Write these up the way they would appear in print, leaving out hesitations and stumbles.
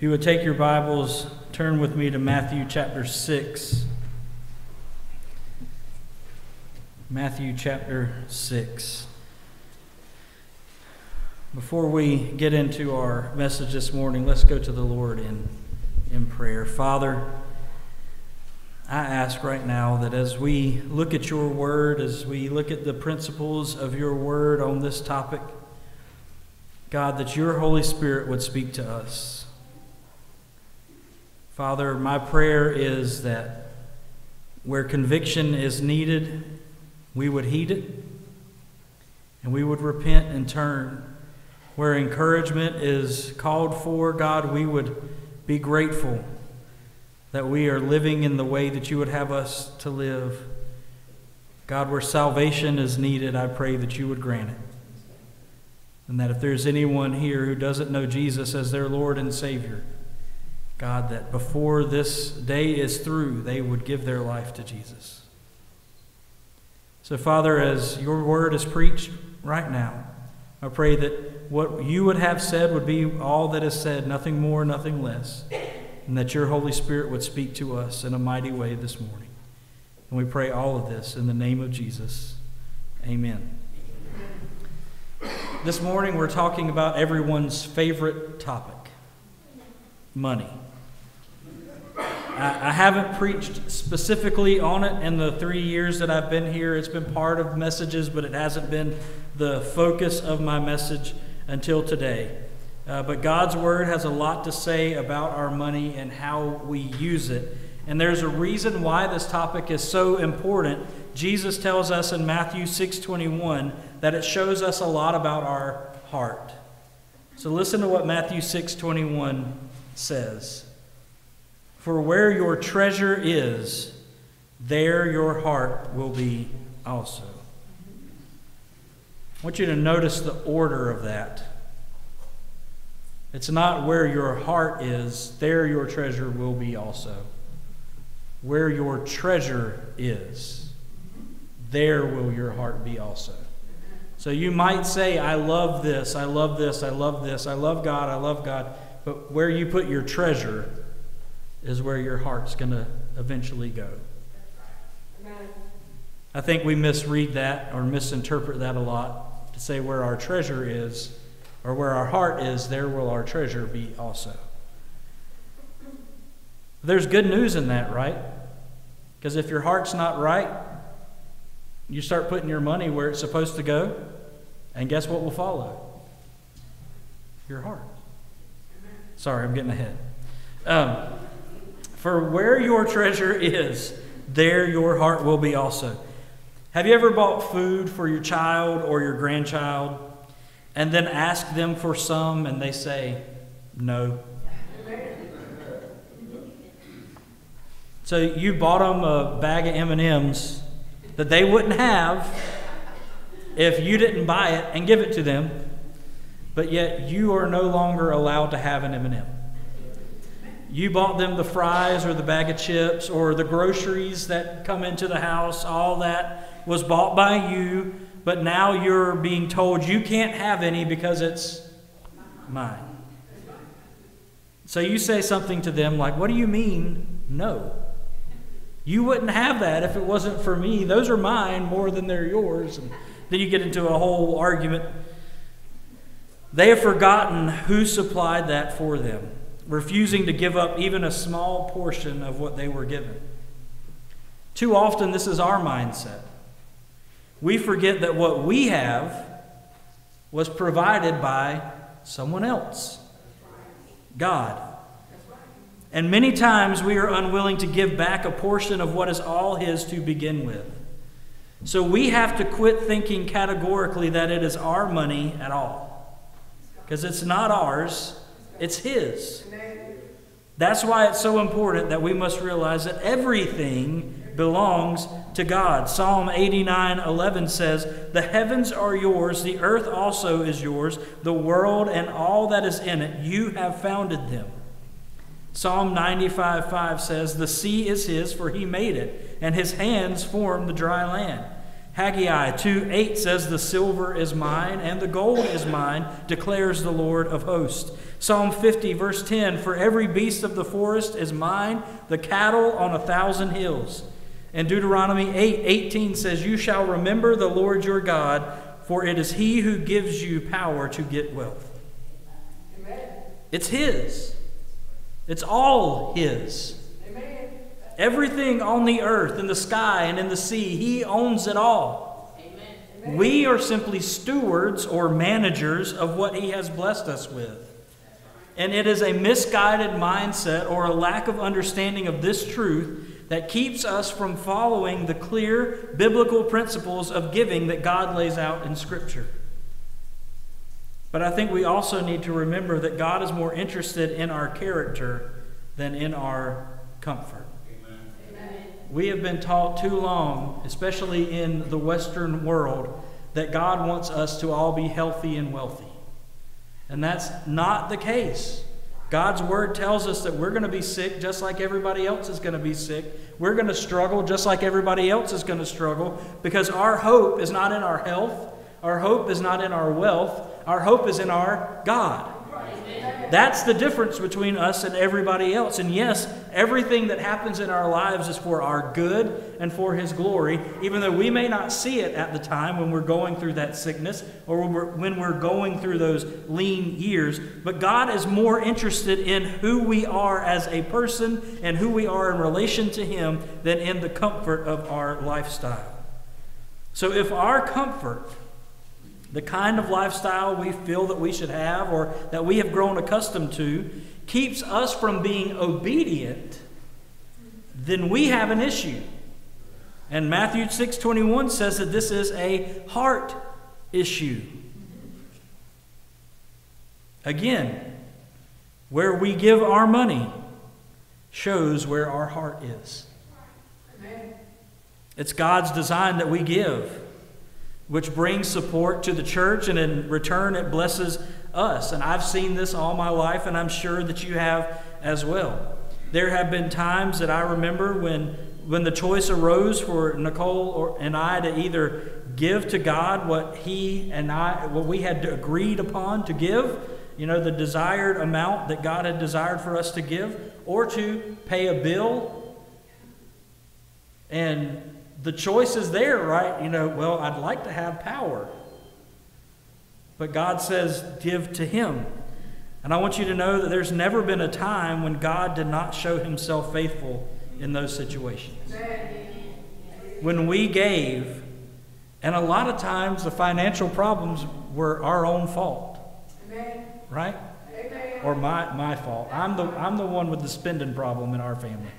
If you would take your Bibles, turn with me to Matthew chapter 6. Matthew chapter 6. Before we get into our message this morning, let's go to the Lord in prayer. Father, I ask right now that as we look at your word, as we look at the principles of your word on this topic, God, that your Holy Spirit would speak to us. Father, my prayer is that where conviction is needed, we would heed it, and we would repent and turn. Where encouragement is called for, God, we would be grateful that we are living in the way that you would have us to live. God, where salvation is needed, I pray that you would grant it. And that if there's anyone here who doesn't know Jesus as their Lord and Savior, God, that before this day is through, they would give their life to Jesus. So, Father, as your word is preached right now, I pray that what you would have said would be all that is said, nothing more, nothing less, and that your Holy Spirit would speak to us in a mighty way this morning. And we pray all of this in the name of Jesus. Amen. This morning we're talking about everyone's favorite topic, money. I haven't preached specifically on it in the 3 years that I've been here. It's been part of messages, but it hasn't been the focus of my message until today. But God's Word has a lot to say about our money and how we use it. And there's a reason why this topic is so important. Jesus tells us in Matthew 6:21 that it shows us a lot about our heart. So listen to what Matthew 6:21 says. For where your treasure is, there your heart will be also. I want you to notice the order of that. It's not where your heart is, there your treasure will be also. Where your treasure is, there will your heart be also. So you might say, I love this, I love this, I love this, I love God, but where you put your treasure is where your heart's going to eventually go. I think we misread that or misinterpret that a lot to say where our treasure is or where our heart is, there will our treasure be also. There's good news in that, right? Because if your heart's not right, you start putting your money where it's supposed to go, and guess what will follow? Your heart. Sorry, I'm getting ahead. For where your treasure is, there your heart will be also. Have you ever bought food for your child or your grandchild and then asked them for some and they say no? So you bought them a bag of M&Ms that they wouldn't have if you didn't buy it and give it to them, but yet you are no longer allowed to have an M&M. You bought them the fries or the bag of chips or the groceries that come into the house. All that was bought by you, but now you're being told you can't have any because it's mine. So you say something to them like, what do you mean, no? You wouldn't have that if it wasn't for me. Those are mine more than they're yours. And then you get into a whole argument. They have forgotten who supplied that for them, refusing to give up even a small portion of what they were given. Too often, this is our mindset. We forget that what we have was provided by someone else, God. And many times we are unwilling to give back a portion of what is all His to begin with. So we have to quit thinking categorically that it is our money at all. Because it's not ours. It's His. That's why it's so important that we must realize that everything belongs to God. Psalm 89:11 says, the heavens are yours, the earth also is yours, the world and all that is in it, you have founded them. Psalm 95:5 says, the sea is His, for He made it, and His hands formed the dry land. Haggai 2:8 says, "The silver is mine and the gold is mine, declares the Lord of hosts." Psalm 50 verse 10, "For every beast of the forest is mine, the cattle on 1,000 hills." And Deuteronomy 8:18 says, "You shall remember the Lord your God, for it is He who gives you power to get wealth." Amen. It's His. It's all His. Amen. Everything on the earth, in the sky, and in the sea, He owns it all. Amen. We are simply stewards or managers of what He has blessed us with. And it is a misguided mindset or a lack of understanding of this truth that keeps us from following the clear biblical principles of giving that God lays out in Scripture. But I think we also need to remember that God is more interested in our character than in our comfort. Amen. We have been taught too long, especially in the Western world, that God wants us to all be healthy and wealthy. And that's not the case. God's Word tells us that we're going to be sick just like everybody else is going to be sick. We're going to struggle just like everybody else is going to struggle, because our hope is not in our health. Our hope is not in our wealth. Our hope is in our God. That's the difference between us and everybody else. And yes, everything that happens in our lives is for our good and for His glory, even though we may not see it at the time when we're going through that sickness or when we're going through those lean years. But God is more interested in who we are as a person and who we are in relation to Him than in the comfort of our lifestyle. So if our comfort, the kind of lifestyle we feel that we should have or that we have grown accustomed to, keeps us from being obedient, then we have an issue. And Matthew 6:21 says that this is a heart issue. Again, where we give our money shows where our heart is. Amen. It's God's design that we give, which brings support to the church, and in return it blesses us. And I've seen this all my life, and I'm sure that you have as well. There have been times that I remember when the choice arose for Nicole and I to either give to God what we had agreed upon to give, the desired amount that God had desired for us to give, or to pay a bill. And the choice is there, right? Well, I'd like to have power. But God says, give to Him. And I want you to know that there's never been a time when God did not show Himself faithful in those situations. When we gave, and a lot of times the financial problems were our own fault. Right? Or my fault. I'm the one with the spending problem in our family.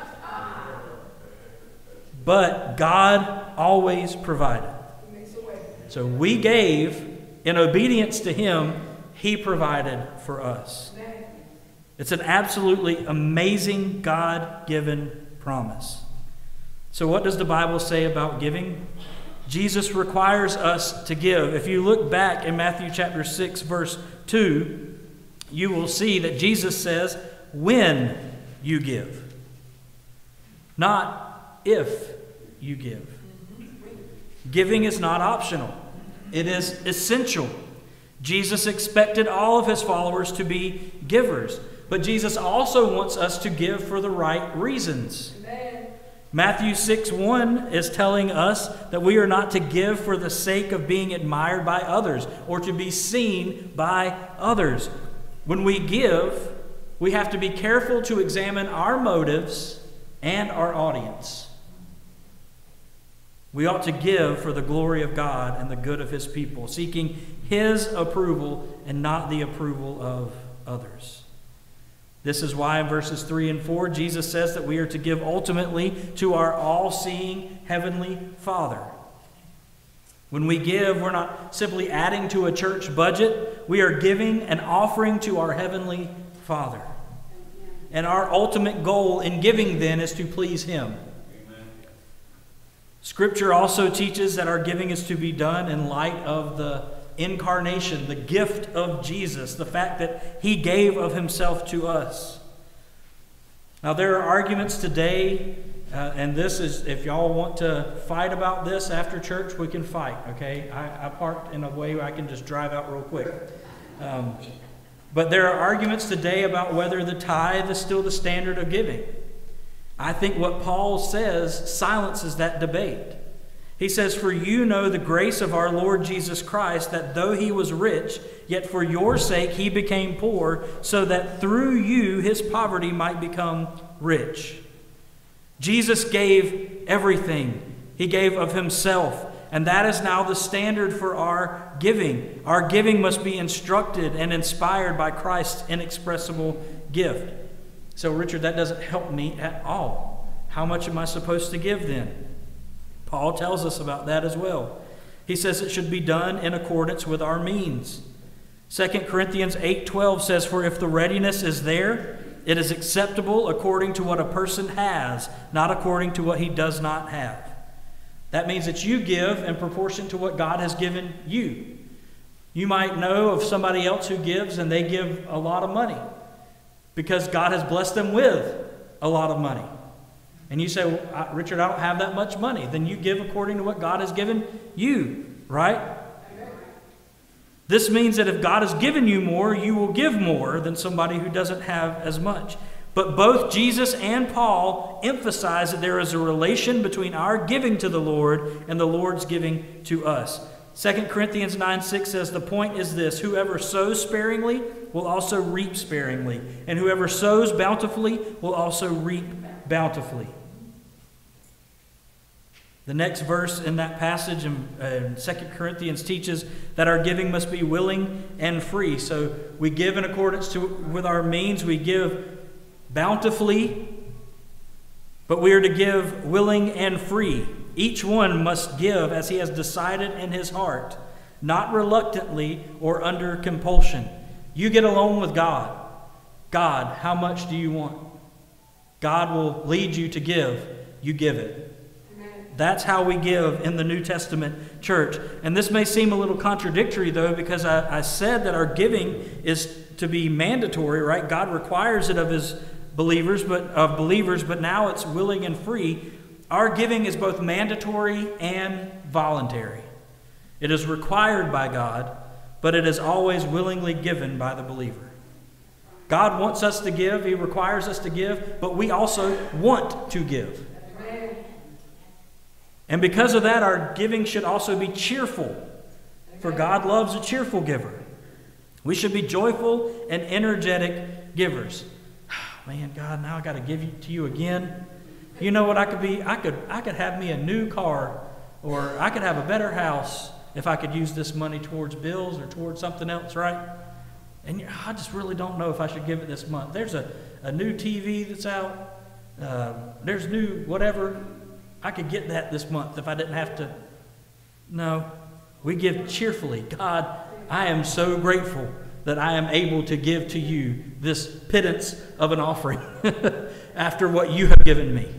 But God always provided. So we gave in obedience to Him. He provided for us. It's an absolutely amazing God-given promise. So what does the Bible say about giving? Jesus requires us to give. If you look back in Matthew chapter 6, verse 2, you will see that Jesus says, when you give. Not if you give. Giving is not optional. It is essential. Jesus expected all of His followers to be givers. But Jesus also wants us to give for the right reasons. Amen. Matthew 6:1 is telling us that we are not to give for the sake of being admired by others or to be seen by others. When we give, we have to be careful to examine our motives and our audience. We ought to give for the glory of God and the good of His people, seeking His approval and not the approval of others. This is why in verses 3 and 4, Jesus says that we are to give ultimately to our all-seeing Heavenly Father. When we give, we're not simply adding to a church budget. We are giving an offering to our Heavenly Father. And our ultimate goal in giving then is to please Him. Scripture also teaches that our giving is to be done in light of the incarnation, the gift of Jesus, the fact that He gave of Himself to us. Now, there are arguments today And this is, if y'all want to fight about this after church, we can fight, okay? I parked in a way where I can just drive out real quick. But there are arguments today about whether the tithe is still the standard of giving. I think what Paul says silences that debate. He says, "For you know the grace of our Lord Jesus Christ, that though he was rich, yet for your sake he became poor, so that through you his poverty might become rich." Jesus gave everything. He gave of himself. And that is now the standard for our giving. Our giving must be instructed and inspired by Christ's inexpressible gift. So, Richard, that doesn't help me at all. How much am I supposed to give then? Paul tells us about that as well. He says it should be done in accordance with our means. 2 Corinthians 8:12 says, "For if the readiness is there, it is acceptable according to what a person has, not according to what he does not have." That means that you give in proportion to what God has given you. You might know of somebody else who gives and they give a lot of money because God has blessed them with a lot of money. And you say, "Well, Richard, I don't have that much money." Then you give according to what God has given you, right? This means that if God has given you more, you will give more than somebody who doesn't have as much. But both Jesus and Paul emphasize that there is a relation between our giving to the Lord and the Lord's giving to us. 2 Corinthians 9:6 says, "The point is this, whoever sows sparingly will also reap sparingly, and whoever sows bountifully will also reap bountifully." The next verse in that passage in 2 Corinthians teaches that our giving must be willing and free. So we give in accordance with our means. We give bountifully, but we are to give willing and free. Each one must give as he has decided in his heart, not reluctantly or under compulsion. You get alone with God. God, how much do you want? God will lead you to give. You give it. That's how we give in the New Testament church. And this may seem a little contradictory, though, because I said that our giving is to be mandatory, right? God requires it of his believers, but now it's willing and free. Our giving is both mandatory and voluntary. It is required by God, but it is always willingly given by the believer. God wants us to give. He requires us to give, but we also want to give. And because of that, our giving should also be cheerful, for God loves a cheerful giver. We should be joyful and energetic givers. Man, God, now I got to give it to you again. You know what I could be? I could have me a new car, or I could have a better house if I could use this money towards bills or towards something else, right? And I just really don't know if I should give it this month. There's a new TV that's out. There's new whatever. I could get that this month if I didn't have to. No, we give cheerfully. God, I am so grateful that I am able to give to you this pittance of an offering after what you have given me.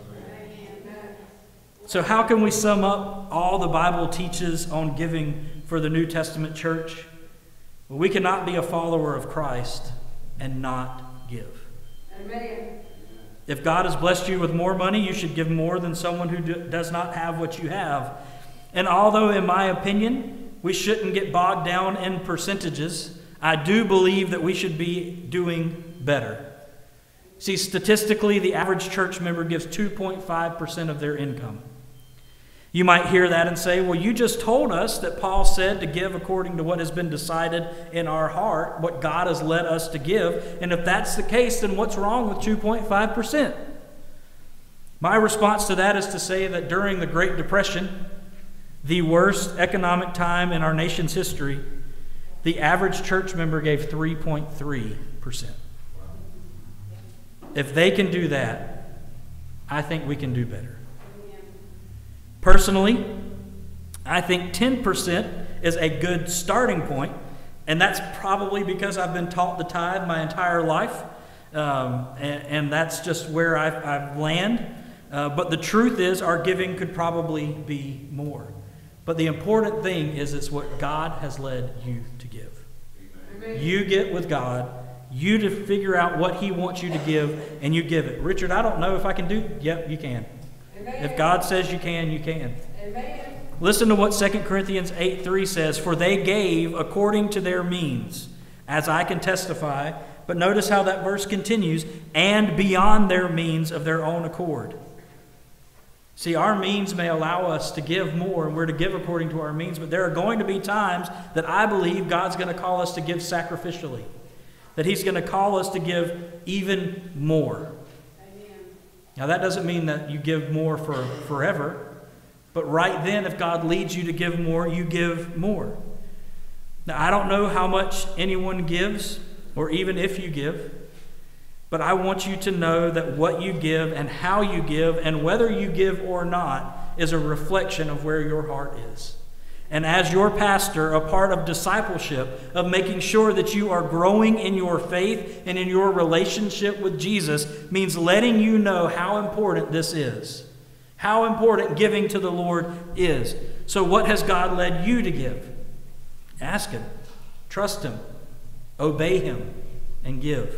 So how can we sum up all the Bible teaches on giving for the New Testament church? Well, we cannot be a follower of Christ and not give. Amen. If God has blessed you with more money, you should give more than someone who does not have what you have. And although, in my opinion, we shouldn't get bogged down in percentages, I do believe that we should be doing better. See, statistically, the average church member gives 2.5% of their income. You might hear that and say, well, you just told us that Paul said to give according to what has been decided in our heart, what God has led us to give. And if that's the case, then what's wrong with 2.5%? My response to that is to say that during the Great Depression, the worst economic time in our nation's history, the average church member gave 3.3%. If they can do that, I think we can do better. Personally, I think 10% is a good starting point, and that's probably because I've been taught the tithe my entire life, and that's just where I've landed. But the truth is our giving could probably be more. But the important thing is it's what God has led you to give. Amen. You get with God, you to figure out what he wants you to give, and you give it. Richard, I don't know if I can do it. Yep, you can. Amen. If God says you can, you can. Amen. Listen to what 2 Corinthians 8:3 says, "For they gave according to their means, as I can testify." But notice how that verse continues, "and beyond their means of their own accord." See, our means may allow us to give more, and we're to give according to our means, but there are going to be times that I believe God's going to call us to give sacrificially, that he's going to call us to give even more. Amen. Now, that doesn't mean that you give more for forever, but right then, if God leads you to give more, you give more. Now, I don't know how much anyone gives, or even if you give, but I want you to know that what you give and how you give and whether you give or not is a reflection of where your heart is. And as your pastor, a part of discipleship, of making sure that you are growing in your faith and in your relationship with Jesus, means letting you know how important this is, how important giving to the Lord is. So what has God led you to give? Ask him, trust him, obey him, and give.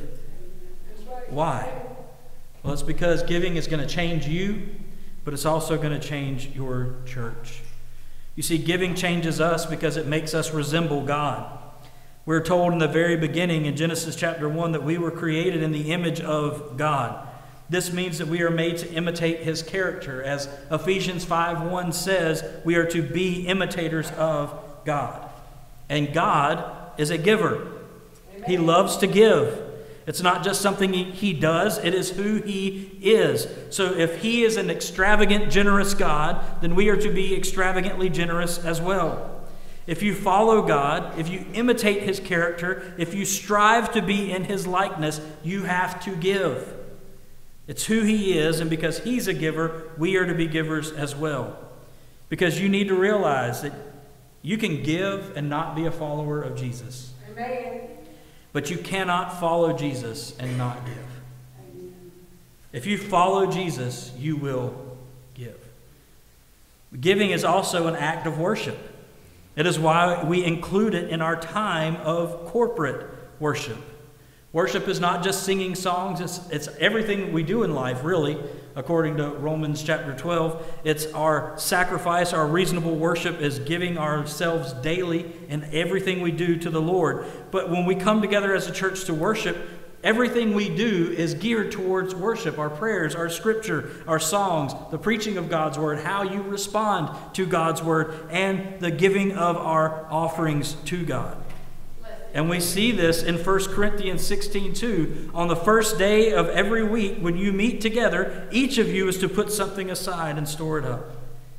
Why? Well, it's because giving is going to change you, but it's also going to change your church. You see, giving changes us because it makes us resemble God. We're told in the very beginning in Genesis chapter 1 that we were created in the image of God. This means that we are made to imitate his character. As Ephesians 5:1 says, we are to be imitators of God. And God is a giver. Amen. He loves to give. It's not just something he does, it is who he is. So if he is an extravagant, generous God, then we are to be extravagantly generous as well. If you follow God, if you imitate his character, if you strive to be in his likeness, you have to give. It's who he is, and because he's a giver, we are to be givers as well. Because you need to realize that you can give and not be a follower of Jesus. Amen. But you cannot follow Jesus and not give. Amen. If you follow Jesus, you will give. Giving is also an act of worship. It is why we include it in our time of corporate worship. Worship is not just singing songs, it's everything we do in life, really, according to Romans chapter 12. It's our sacrifice, our reasonable worship is giving ourselves daily in everything we do to the Lord. But when we come together as a church to worship, everything we do is geared towards worship. Our prayers, our scripture, our songs, the preaching of God's word, how you respond to God's word, and the giving of our offerings to God. And we see this in 1 Corinthians 16:2. On the first day of every week, when you meet together, each of you is to put something aside and store it up.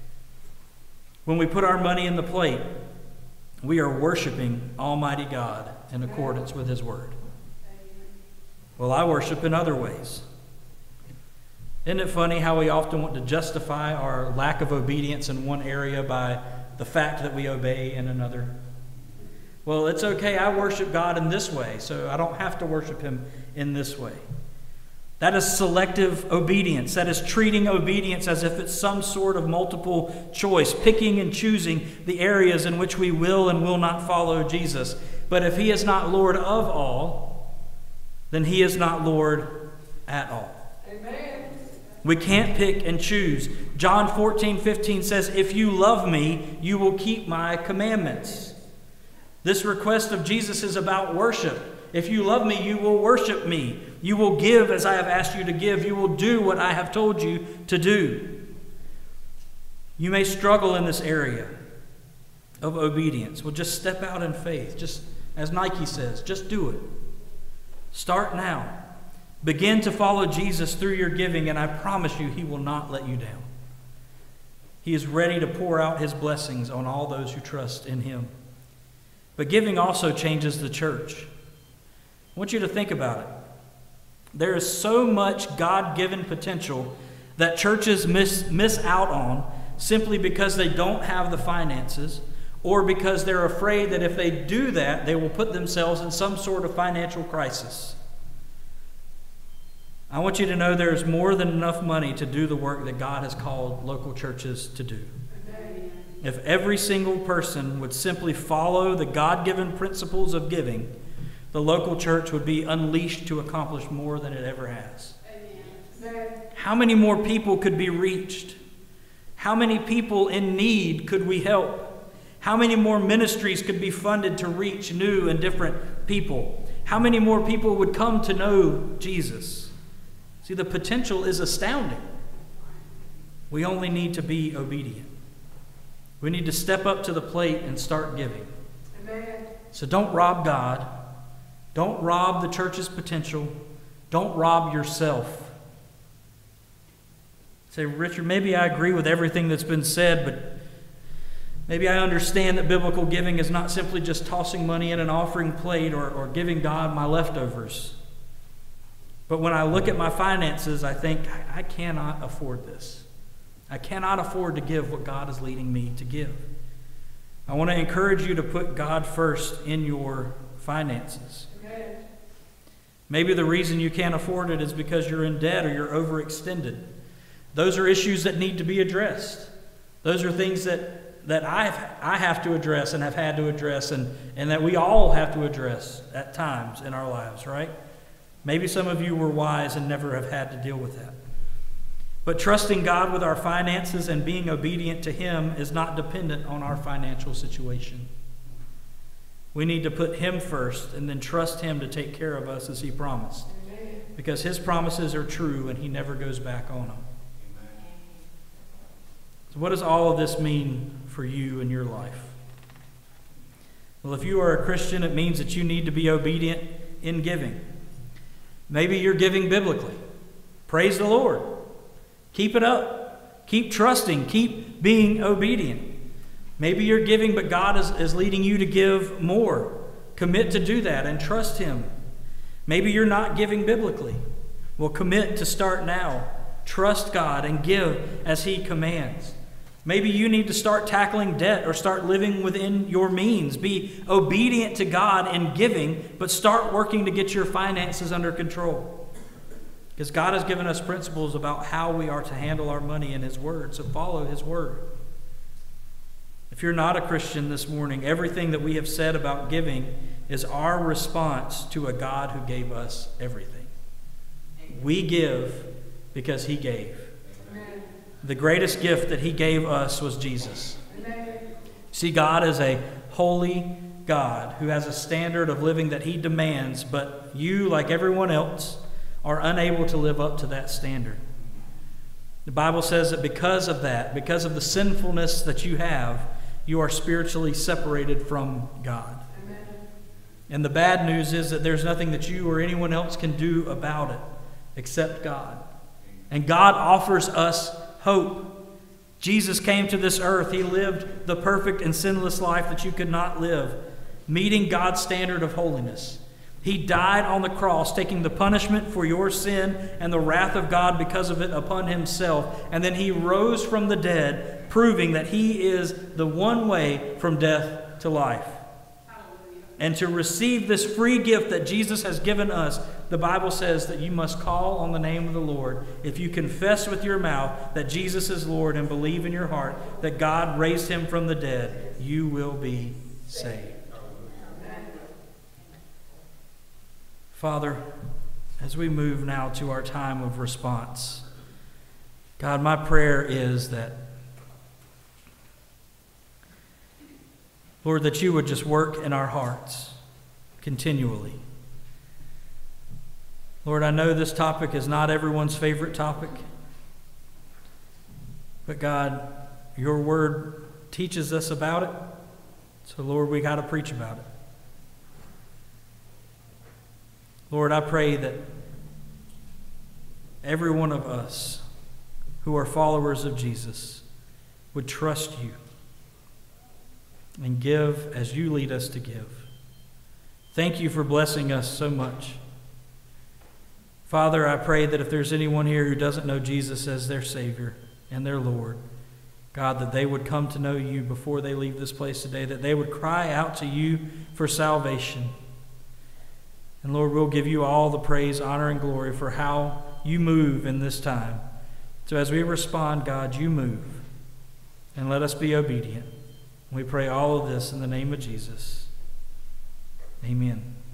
When we put our money in the plate, we are worshiping Almighty God in accordance with his word. Well, I worship in other ways. Isn't it funny how we often want to justify our lack of obedience in one area by the fact that we obey in another? Well, it's okay, I worship God in this way, so I don't have to worship him in this way. That is selective obedience. That is treating obedience as if it's some sort of multiple choice, picking and choosing the areas in which we will and will not follow Jesus. But if he is not Lord of all, then he is not Lord at all. Amen. We can't pick and choose. John 14:15 says, "If you love me, you will keep my commandments." This request of Jesus is about worship. If you love me, you will worship me. You will give as I have asked you to give. You will do what I have told you to do. You may struggle in this area of obedience. Well, just step out in faith. Just as Nike says, just do it. Start now. Begin to follow Jesus through your giving, and I promise you, he will not let you down. He is ready to pour out his blessings on all those who trust in him. But giving also changes the church. I want you to think about it. There is so much God-given potential that churches miss out on simply because they don't have the finances, or because they're afraid that if they do that, they will put themselves in some sort of financial crisis. I want you to know there is more than enough money to do the work that God has called local churches to do. If every single person would simply follow the God-given principles of giving, the local church would be unleashed to accomplish more than it ever has. Amen. How many more people could be reached? How many people in need could we help? How many more ministries could be funded to reach new and different people? How many more people would come to know Jesus? See, the potential is astounding. We only need to be obedient. We need to step up to the plate and start giving. Amen. So don't rob God. Don't rob the church's potential. Don't rob yourself. Say, Richard, maybe I agree with everything that's been said, but maybe I understand that biblical giving is not simply just tossing money in an offering plate or giving God my leftovers. But when I look at my finances, I think, I cannot afford this. I cannot afford to give what God is leading me to give. I want to encourage you to put God first in your finances. Amen. Maybe the reason you can't afford it is because you're in debt or you're overextended. Those are issues that need to be addressed. Those are things that I have to address and have had to address and that we all have to address at times in our lives, right? Maybe some of you were wise and never have had to deal with that. But trusting God with our finances and being obedient to Him is not dependent on our financial situation. We need to put Him first and then trust Him to take care of us as He promised. Amen. Because His promises are true and He never goes back on them. So what does all of this mean for you in your life? Well, if you are a Christian, it means that you need to be obedient in giving. Maybe you're giving biblically. Praise the Lord. Keep it up. Keep trusting. Keep being obedient. Maybe you're giving, but God is leading you to give more. Commit to do that and trust Him. Maybe you're not giving biblically. Well, commit to start now. Trust God and give as He commands. Maybe you need to start tackling debt or start living within your means. Be obedient to God in giving, but start working to get your finances under control. Because God has given us principles about how we are to handle our money in His Word, so follow His Word. If you're not a Christian this morning, everything that we have said about giving is our response to a God who gave us everything. We give because He gave. Amen. The greatest gift that He gave us was Jesus. Amen. See, God is a holy God who has a standard of living that He demands, but you, like everyone else, are unable to live up to that standard. The Bible says that because of that, because of the sinfulness that you have, you are spiritually separated from God. Amen. And the bad news is that there's nothing that you or anyone else can do about it except God. And God offers us hope. Jesus came to this earth. He lived the perfect and sinless life that you could not live, meeting God's standard of holiness. He died on the cross, taking the punishment for your sin and the wrath of God because of it upon Himself. And then He rose from the dead, proving that He is the one way from death to life. Hallelujah. And to receive this free gift that Jesus has given us, the Bible says that you must call on the name of the Lord. If you confess with your mouth that Jesus is Lord and believe in your heart that God raised Him from the dead, you will be saved. Father, as we move now to our time of response, God, my prayer is that, Lord, that you would just work in our hearts continually. Lord, I know this topic is not everyone's favorite topic, but God, your word teaches us about it, so Lord, we got to preach about it. Lord, I pray that every one of us who are followers of Jesus would trust you and give as you lead us to give. Thank you for blessing us so much. Father, I pray that if there's anyone here who doesn't know Jesus as their Savior and their Lord, God, that they would come to know you before they leave this place today, that they would cry out to you for salvation. And Lord, we'll give you all the praise, honor, and glory for how you move in this time. So as we respond, God, you move. And let us be obedient. We pray all of this in the name of Jesus. Amen.